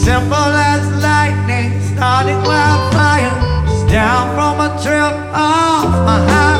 Simple as lightning, starting wildfire, just down from a trip off my high.